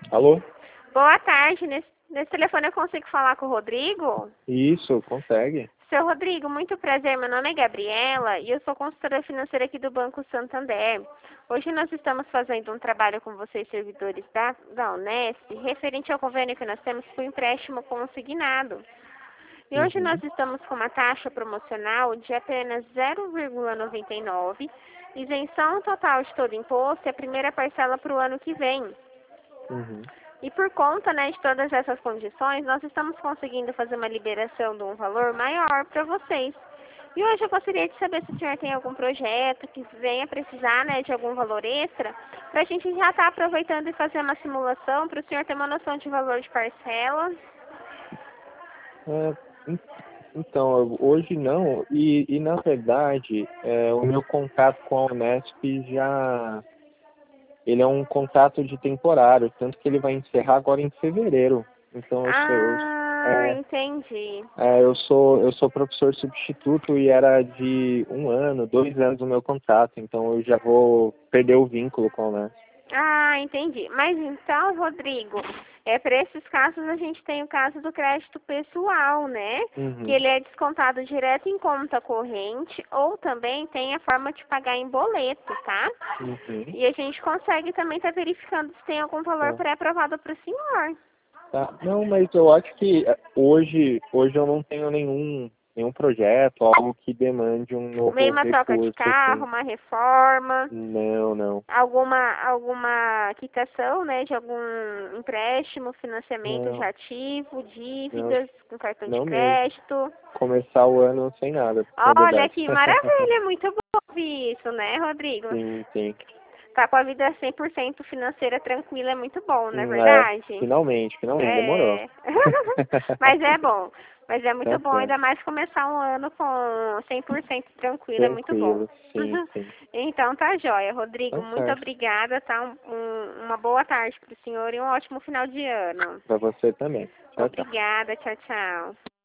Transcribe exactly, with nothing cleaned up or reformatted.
Alô? Boa tarde. Nesse, nesse telefone eu consigo falar com o Rodrigo? Isso, consegue. Seu Rodrigo, muito prazer. Meu nome é Gabriela e eu sou consultora financeira aqui do Banco Santander. Hoje nós estamos fazendo um trabalho com vocês, servidores da, da Unesp, referente ao convênio que nós temos com o empréstimo consignado. E hoje Uhum. nós estamos com uma taxa promocional de apenas zero vírgula noventa e nove, isenção total de todo imposto e a primeira parcela para o ano que vem. Uhum. E por conta, né, de todas essas condições, nós estamos conseguindo fazer uma liberação de um valor maior para vocês. E hoje eu gostaria de saber se o senhor tem algum projeto que venha precisar, né, de algum valor extra, para a gente já estar aproveitando e fazer uma simulação para o senhor ter uma noção de valor de parcela. É, en- então, eu- hoje não, e, e na verdade, é, o meu contato com a Unesp já, ele é um contato de temporário, tanto que ele vai encerrar agora em fevereiro. Então, eu sou, eu, Ah, é, entendi. é, eu sou, eu sou professor substituto e era de um ano, dois anos o meu contrato, então eu já vou perder o vínculo com a Unesp. Ah, entendi. Mas então, Rodrigo, é para esses casos a gente tem o caso do crédito pessoal, né? Que Uhum. ele é descontado direto em conta corrente ou também tem a forma de pagar em boleto, tá? Uhum. E a gente consegue também estar verificando se tem algum valor Tá. pré-aprovado para o senhor. Tá. Não, mas eu acho que eh, hoje, hoje eu não tenho nenhum, nenhum projeto, algo que demande um Meio novo uma troca de recurso, carro, assim. uma reforma, Não, não. alguma alguma quitação, né, de algum empréstimo, financiamento de Não, ativo, não, dívidas com cartão de não mesmo. crédito. Começar o ano sem nada, na Olha verdade. que maravilha, muito bom ouvir isso, né, Rodrigo? Sim, sim. Tá com a vida cem por cento financeira tranquila é muito bom, não é Hum, É, verdade? finalmente, finalmente, demorou. É. Mas é bom. Mas é muito Tá bom, certo. ainda mais começar um ano com cem por cento tranquilo, é muito bom. Tranquilo, sim, sim. Então tá joia, Rodrigo. Tá Muito certo. obrigada, tá? Um, um- uma boa tarde pro senhor e um ótimo final de ano. Pra você também. Tchau, tchau. Obrigada, tchau, tchau.